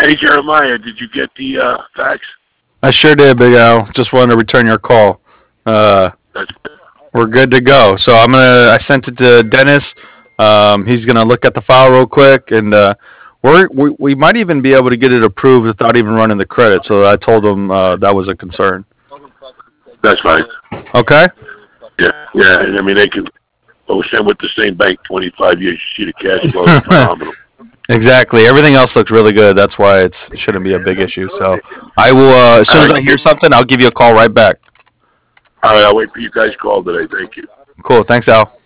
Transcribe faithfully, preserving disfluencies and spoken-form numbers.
Hey, Jeremiah, did you get the uh, fax? I sure did, Big Al. Just wanted to return your call. Uh, That's we're good to go. So I'm gonna. I sent it to Dennis. Um, he's gonna look at the file real quick, and uh, we're, we we might even be able to get it approved without even running the credit. So I told him uh, that was a concern. that's fine. Okay. Yeah, yeah. And I mean, they can. Oh, send with the same bank, twenty-five years. You see the cash flow is phenomenal. Exactly. Everything else looks really good. That's why it's, it shouldn't be a big issue. So I will. Uh, as soon as I hear something, I'll give you a call right back. All right, I'll wait for you guys' call today. Thank you. Cool. Thanks, Al.